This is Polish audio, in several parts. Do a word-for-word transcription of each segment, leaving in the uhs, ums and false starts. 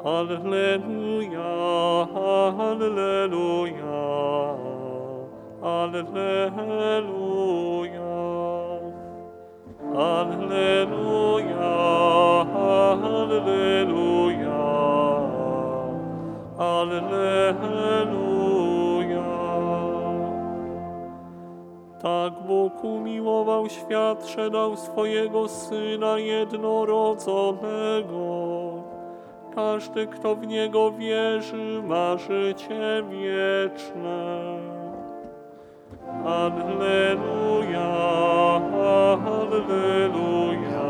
Alleluja, Alleluja, Alleluja, Alleluja, Alleluja, Alleluja. Tak Bóg umiłował świat, że dał swojego Syna jednorodzonego. Każdy, kto w Niego wierzy, ma życie wieczne. Alleluja, Alleluja,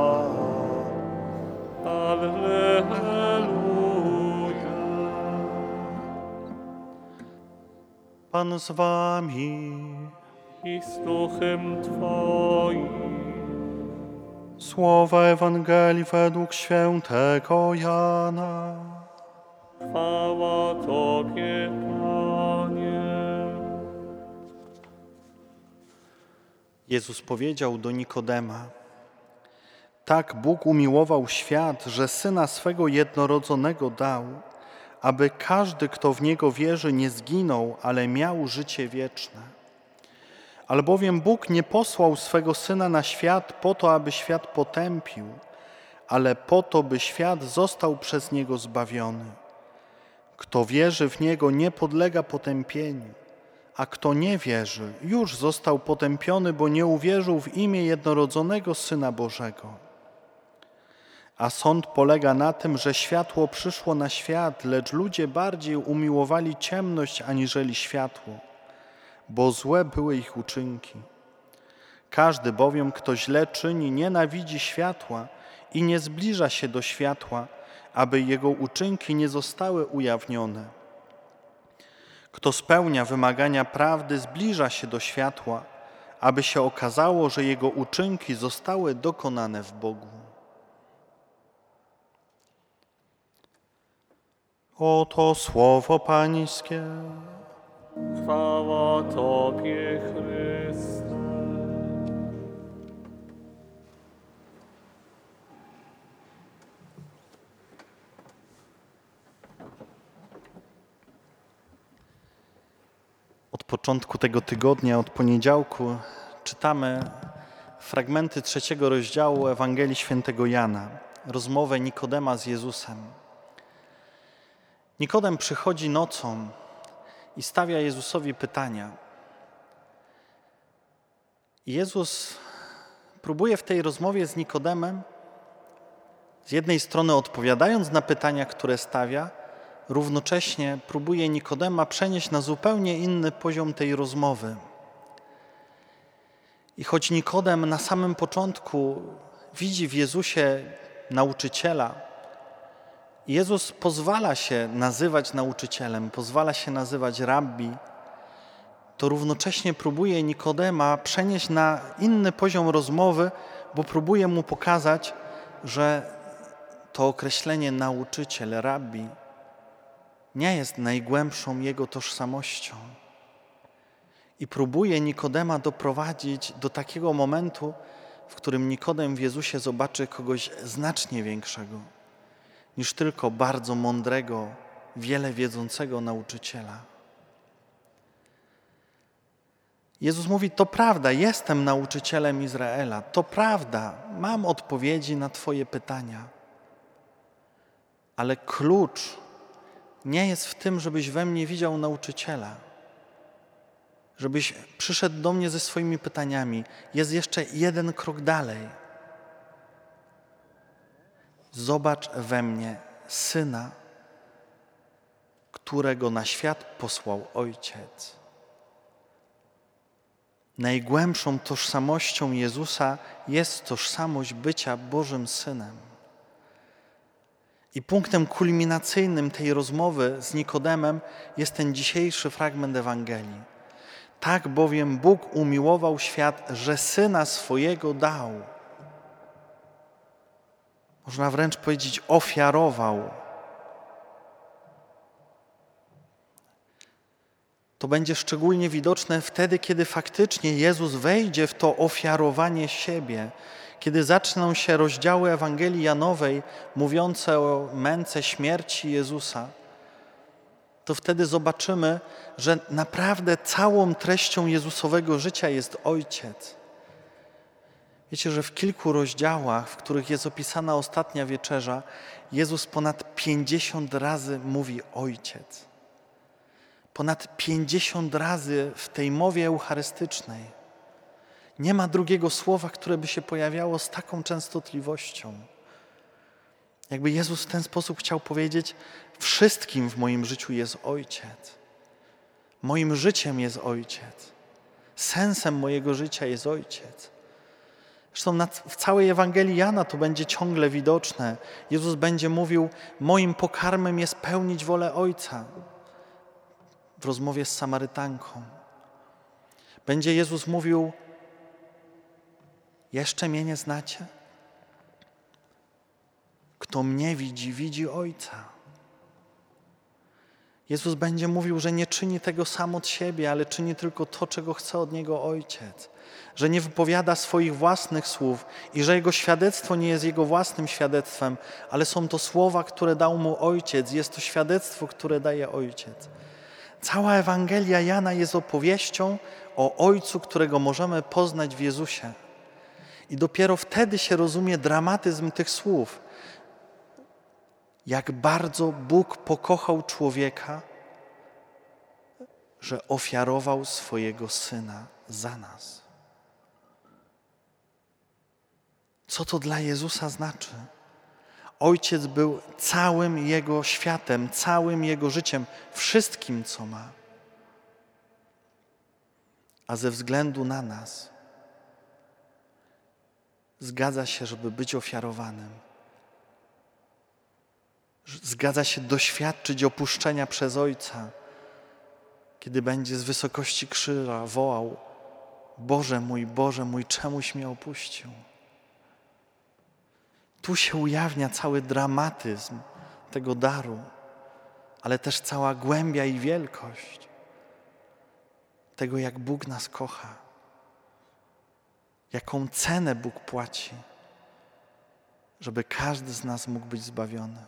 Alleluja. Pan z wami I z duchem Twoim. Słowa Ewangelii według świętego Jana. Chwała Tobie, Panie. Jezus powiedział do Nikodema: tak Bóg umiłował świat, że Syna swego jednorodzonego dał, aby każdy, kto w Niego wierzy, nie zginął, ale miał życie wieczne. Albowiem Bóg nie posłał swego Syna na świat po to, aby świat potępił, ale po to, by świat został przez Niego zbawiony. Kto wierzy w Niego, nie podlega potępieniu, a kto nie wierzy, już został potępiony, bo nie uwierzył w imię jednorodzonego Syna Bożego. A sąd polega na tym, że światło przyszło na świat, lecz ludzie bardziej umiłowali ciemność aniżeli światło, bo złe były ich uczynki. Każdy bowiem, kto źle czyni, nienawidzi światła i nie zbliża się do światła, aby jego uczynki nie zostały ujawnione. Kto spełnia wymagania prawdy, zbliża się do światła, aby się okazało, że jego uczynki zostały dokonane w Bogu. Oto słowo Pańskie. Chwała Tobie, Chryste. Od początku tego tygodnia, od poniedziałku, czytamy fragmenty trzeciego rozdziału Ewangelii Świętego Jana, rozmowę Nikodema z Jezusem. Nikodem przychodzi nocą i stawia Jezusowi pytania. Jezus próbuje w tej rozmowie z Nikodemem, z jednej strony odpowiadając na pytania, które stawia, równocześnie próbuje Nikodema przenieść na zupełnie inny poziom tej rozmowy. I choć Nikodem na samym początku widzi w Jezusie nauczyciela, Jezus pozwala się nazywać nauczycielem, pozwala się nazywać rabbi, to równocześnie próbuje Nikodema przenieść na inny poziom rozmowy, bo próbuje mu pokazać, że to określenie nauczyciel, rabbi nie jest najgłębszą jego tożsamością. I próbuje Nikodema doprowadzić do takiego momentu, w którym Nikodem w Jezusie zobaczy kogoś znacznie większego niż tylko bardzo mądrego, wiele wiedzącego nauczyciela. Jezus mówi, to prawda, jestem nauczycielem Izraela, to prawda, mam odpowiedzi na Twoje pytania, ale klucz nie jest w tym, żebyś we mnie widział nauczyciela, żebyś przyszedł do mnie ze swoimi pytaniami. Jest jeszcze jeden krok dalej. Zobacz we mnie Syna, którego na świat posłał Ojciec. Najgłębszą tożsamością Jezusa jest tożsamość bycia Bożym Synem. I punktem kulminacyjnym tej rozmowy z Nikodemem jest ten dzisiejszy fragment Ewangelii. Tak bowiem Bóg umiłował świat, że Syna swojego dał. Można wręcz powiedzieć ofiarował. To będzie szczególnie widoczne wtedy, kiedy faktycznie Jezus wejdzie w to ofiarowanie siebie, Kiedy zaczną się rozdziały Ewangelii Janowej mówiące o męce śmierci Jezusa, to wtedy zobaczymy, że naprawdę całą treścią Jezusowego życia jest Ojciec. Wiecie, że w kilku rozdziałach, w których jest opisana ostatnia wieczerza, Jezus ponad pięćdziesiąt razy mówi Ojciec. Ponad pięćdziesiąt razy w tej mowie eucharystycznej. Nie ma drugiego słowa, które by się pojawiało z taką częstotliwością. Jakby Jezus w ten sposób chciał powiedzieć, wszystkim w moim życiu jest Ojciec. Moim życiem jest Ojciec. Sensem mojego życia jest Ojciec. Zresztą w całej Ewangelii Jana to będzie ciągle widoczne. Jezus będzie mówił, moim pokarmem jest pełnić wolę Ojca. W rozmowie z Samarytanką. Będzie Jezus mówił, jeszcze mnie nie znacie? Kto mnie widzi, widzi Ojca. Jezus będzie mówił, że nie czyni tego sam od siebie, ale czyni tylko to, czego chce od Niego Ojciec. Że nie wypowiada swoich własnych słów i że Jego świadectwo nie jest Jego własnym świadectwem, ale są to słowa, które dał Mu Ojciec. Jest to świadectwo, które daje Ojciec. Cała Ewangelia Jana jest opowieścią o Ojcu, którego możemy poznać w Jezusie. I dopiero wtedy się rozumie dramatyzm tych słów. Jak bardzo Bóg pokochał człowieka, że ofiarował swojego Syna za nas. Co to dla Jezusa znaczy? Ojciec był całym Jego światem, całym Jego życiem, wszystkim, co ma. A ze względu na nas zgadza się, żeby być ofiarowanym. Zgadza się doświadczyć opuszczenia przez Ojca, kiedy będzie z wysokości krzyża wołał: Boże mój, Boże mój, czemuś mnie opuścił? Tu się ujawnia cały dramatyzm tego daru, ale też cała głębia i wielkość tego, jak Bóg nas kocha, jaką cenę Bóg płaci, żeby każdy z nas mógł być zbawiony.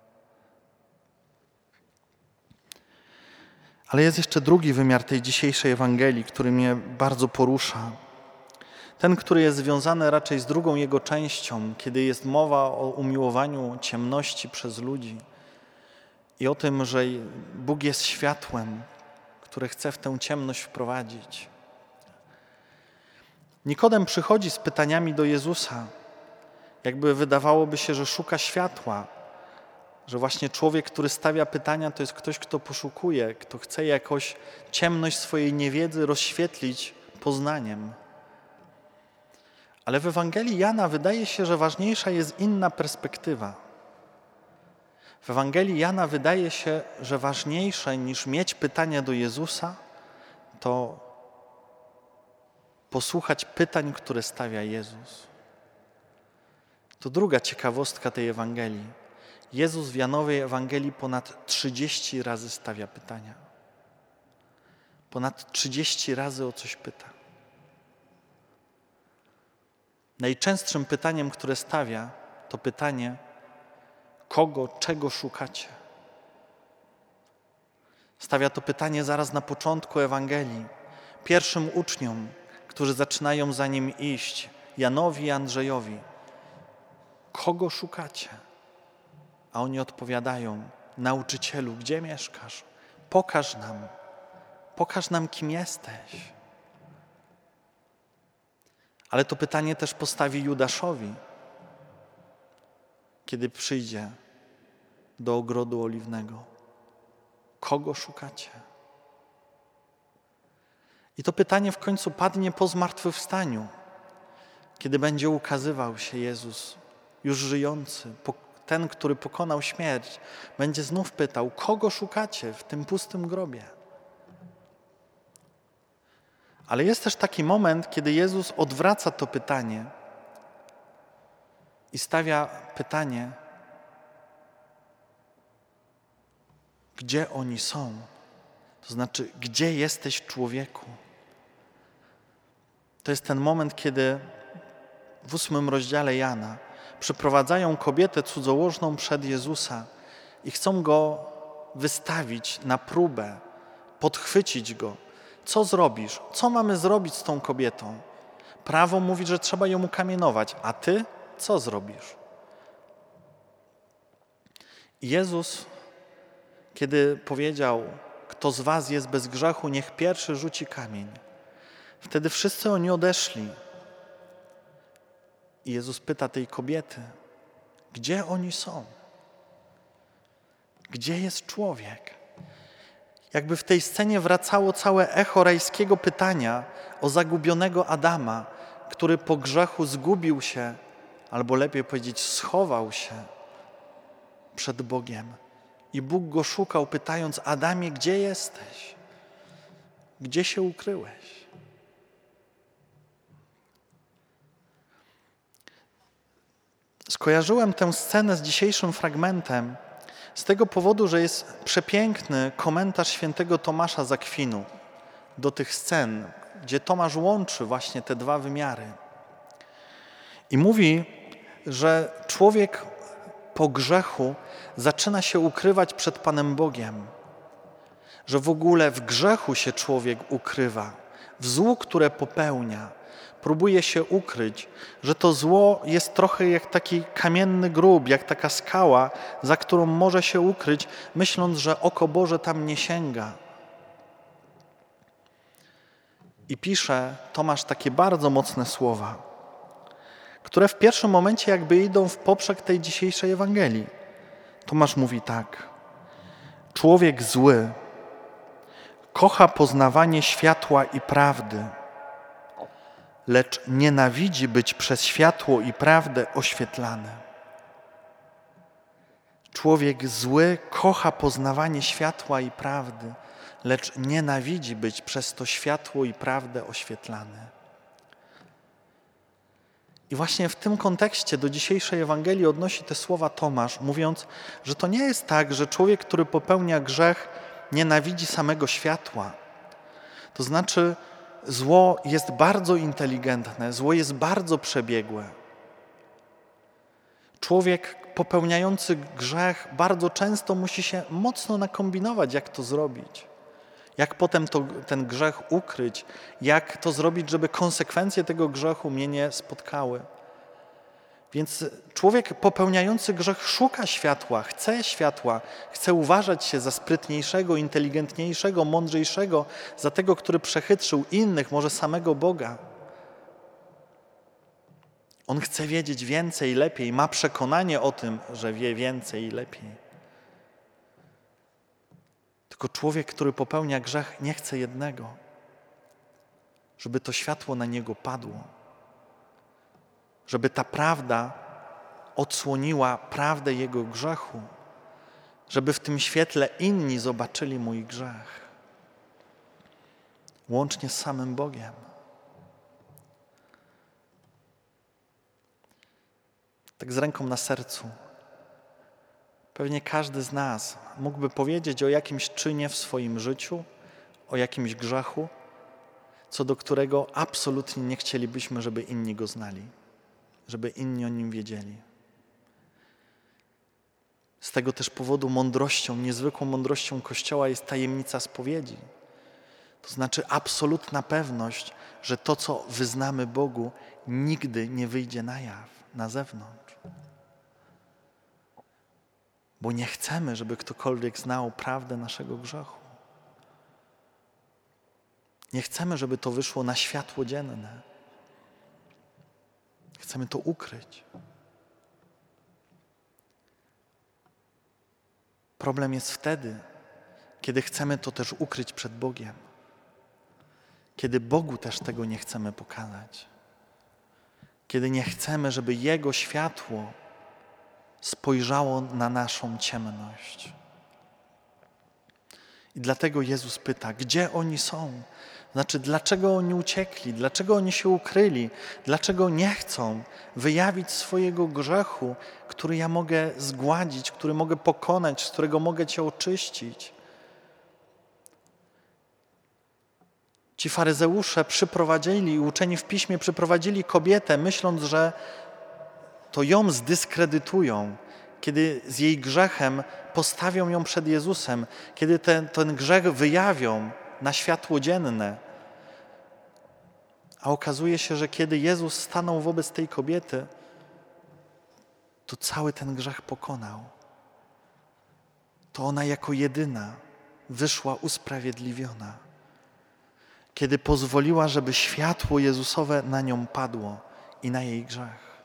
Ale jest jeszcze drugi wymiar tej dzisiejszej Ewangelii, który mnie bardzo porusza. Ten, który jest związany raczej z drugą jego częścią, kiedy jest mowa o umiłowaniu ciemności przez ludzi i o tym, że Bóg jest światłem, które chce w tę ciemność wprowadzić. Nikodem przychodzi z pytaniami do Jezusa. Jakby wydawałoby się, że szuka światła, że właśnie człowiek, który stawia pytania, to jest ktoś, kto poszukuje, kto chce jakoś ciemność swojej niewiedzy rozświetlić poznaniem. Ale w Ewangelii Jana wydaje się, że ważniejsza jest inna perspektywa. W Ewangelii Jana wydaje się, że ważniejsze niż mieć pytania do Jezusa, to posłuchać pytań, które stawia Jezus. To druga ciekawostka tej Ewangelii. Jezus w Janowej Ewangelii ponad trzydzieści razy stawia pytania. Ponad trzydzieści razy o coś pyta. Najczęstszym pytaniem, które stawia, to pytanie: kogo, czego szukacie? Stawia to pytanie zaraz na początku Ewangelii. Pierwszym uczniom, którzy zaczynają za Nim iść, Janowi i Andrzejowi: kogo szukacie? A oni odpowiadają: nauczycielu, gdzie mieszkasz? Pokaż nam, pokaż nam, kim jesteś. Ale to pytanie też postawi Judaszowi, kiedy przyjdzie do ogrodu oliwnego. Kogo szukacie? I to pytanie w końcu padnie po zmartwychwstaniu, kiedy będzie ukazywał się Jezus, już żyjący, ten, który pokonał śmierć, będzie znów pytał: kogo szukacie w tym pustym grobie? Ale jest też taki moment, kiedy Jezus odwraca to pytanie i stawia pytanie: gdzie oni są? To znaczy, gdzie jesteś, człowieku? To jest ten moment, kiedy w ósmym rozdziale Jana przyprowadzają kobietę cudzołożną przed Jezusa i chcą Go wystawić na próbę, podchwycić Go. Co zrobisz? Co mamy zrobić z tą kobietą? Prawo mówi, że trzeba ją ukamienować, a Ty co zrobisz? Jezus, kiedy powiedział, kto z was jest bez grzechu, niech pierwszy rzuci kamień. Wtedy wszyscy oni odeszli. I Jezus pyta tej kobiety, gdzie oni są? Gdzie jest człowiek? Jakby w tej scenie wracało całe echo rajskiego pytania o zagubionego Adama, który po grzechu zgubił się, albo lepiej powiedzieć, schował się przed Bogiem. I Bóg go szukał, pytając, Adamie, gdzie jesteś? Gdzie się ukryłeś? Skojarzyłem tę scenę z dzisiejszym fragmentem z tego powodu, że jest przepiękny komentarz świętego Tomasza z Akwinu do tych scen, gdzie Tomasz łączy właśnie te dwa wymiary. I mówi, że człowiek po grzechu zaczyna się ukrywać przed Panem Bogiem. Że w ogóle w grzechu się człowiek ukrywa, w złu, które popełnia. Próbuje się ukryć, że to zło jest trochę jak taki kamienny grób, jak taka skała, za którą może się ukryć, myśląc, że oko Boże tam nie sięga. I pisze Tomasz takie bardzo mocne słowa, które w pierwszym momencie jakby idą w poprzek tej dzisiejszej Ewangelii. Tomasz mówi tak. Człowiek zły kocha poznawanie światła i prawdy, lecz nienawidzi być przez światło i prawdę oświetlany. Człowiek zły kocha poznawanie światła i prawdy, lecz nienawidzi być przez to światło i prawdę oświetlany. I właśnie w tym kontekście do dzisiejszej Ewangelii odnosi te słowa Tomasz, mówiąc, że to nie jest tak, że człowiek, który popełnia grzech, nienawidzi samego światła. To znaczy, zło jest bardzo inteligentne, zło jest bardzo przebiegłe. Człowiek popełniający grzech bardzo często musi się mocno nakombinować, jak to zrobić. Jak potem to, ten grzech ukryć, jak to zrobić, żeby konsekwencje tego grzechu mnie nie spotkały. Więc człowiek popełniający grzech szuka światła, chce światła, chce uważać się za sprytniejszego, inteligentniejszego, mądrzejszego, za tego, który przechytrzył innych, może samego Boga. On chce wiedzieć więcej i lepiej, ma przekonanie o tym, że wie więcej i lepiej. Tylko człowiek, który popełnia grzech, nie chce jednego, żeby to światło na niego padło, żeby ta prawda odsłoniła prawdę jego grzechu, żeby w tym świetle inni zobaczyli mój grzech, łącznie z samym Bogiem. Tak z ręką na sercu. Pewnie każdy z nas mógłby powiedzieć o jakimś czynie w swoim życiu, o jakimś grzechu, co do którego absolutnie nie chcielibyśmy, żeby inni go znali, żeby inni o nim wiedzieli. Z tego też powodu mądrością, niezwykłą mądrością Kościoła jest tajemnica spowiedzi. To znaczy absolutna pewność, że to, co wyznamy Bogu, nigdy nie wyjdzie na jaw, na zewnątrz. Bo nie chcemy, żeby ktokolwiek znał prawdę naszego grzechu. Nie chcemy, żeby to wyszło na światło dzienne. Chcemy to ukryć. Problem jest wtedy, kiedy chcemy to też ukryć przed Bogiem. Kiedy Bogu też tego nie chcemy pokazać. Kiedy nie chcemy, żeby Jego światło spojrzało na naszą ciemność. I dlatego Jezus pyta, gdzie oni są? Znaczy, dlaczego oni uciekli? Dlaczego oni się ukryli? Dlaczego nie chcą wyjawić swojego grzechu, który ja mogę zgładzić, który mogę pokonać, z którego mogę Cię oczyścić? Ci faryzeusze przyprowadzili, uczeni w piśmie przyprowadzili kobietę, myśląc, że to ją zdyskredytują, kiedy z jej grzechem postawią ją przed Jezusem, kiedy ten, ten grzech wyjawią na światło dzienne. A okazuje się, że kiedy Jezus stanął wobec tej kobiety, to cały ten grzech pokonał. To ona jako jedyna wyszła usprawiedliwiona. Kiedy pozwoliła, żeby światło Jezusowe na nią padło i na jej grzech.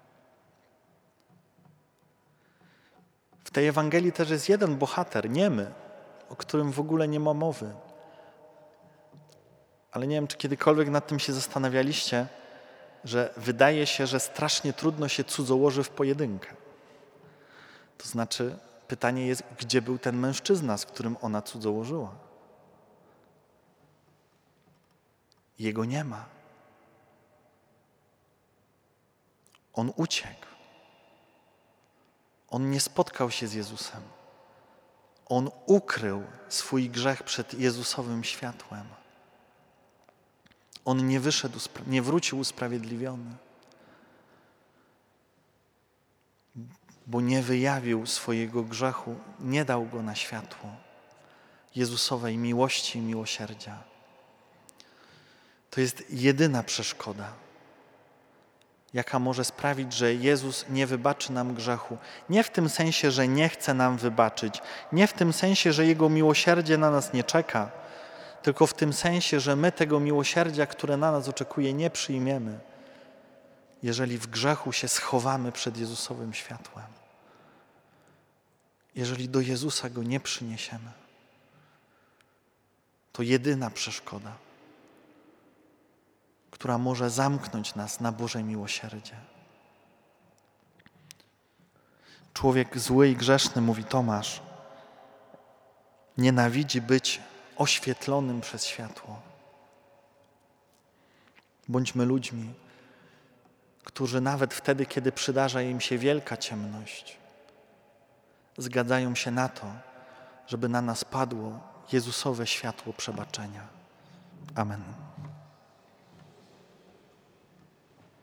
W tej Ewangelii też jest jeden bohater, niemy, o którym w ogóle nie ma mowy. Ale nie wiem, czy kiedykolwiek nad tym się zastanawialiście, że wydaje się, że strasznie trudno się cudzołoży w pojedynkę. To znaczy, pytanie jest, gdzie był ten mężczyzna, z którym ona cudzołożyła? Jego nie ma. On uciekł. On nie spotkał się z Jezusem. On ukrył swój grzech przed Jezusowym światłem. On nie wyszedł, nie wrócił usprawiedliwiony, bo nie wyjawił swojego grzechu, nie dał go na światło Jezusowej miłości i miłosierdzia. To jest jedyna przeszkoda, jaka może sprawić, że Jezus nie wybaczy nam grzechu. Nie w tym sensie, że nie chce nam wybaczyć, nie w tym sensie, że Jego miłosierdzie na nas nie czeka, tylko w tym sensie, że my tego miłosierdzia, które na nas oczekuje, nie przyjmiemy, jeżeli w grzechu się schowamy przed Jezusowym światłem. Jeżeli do Jezusa go nie przyniesiemy. To jedyna przeszkoda, która może zamknąć nas na Boże miłosierdzie. Człowiek zły i grzeszny, mówi Tomasz, nienawidzi być oświetlonym przez światło. Bądźmy ludźmi, którzy nawet wtedy, kiedy przydarza im się wielka ciemność, zgadzają się na to, żeby na nas padło Jezusowe światło przebaczenia. Amen.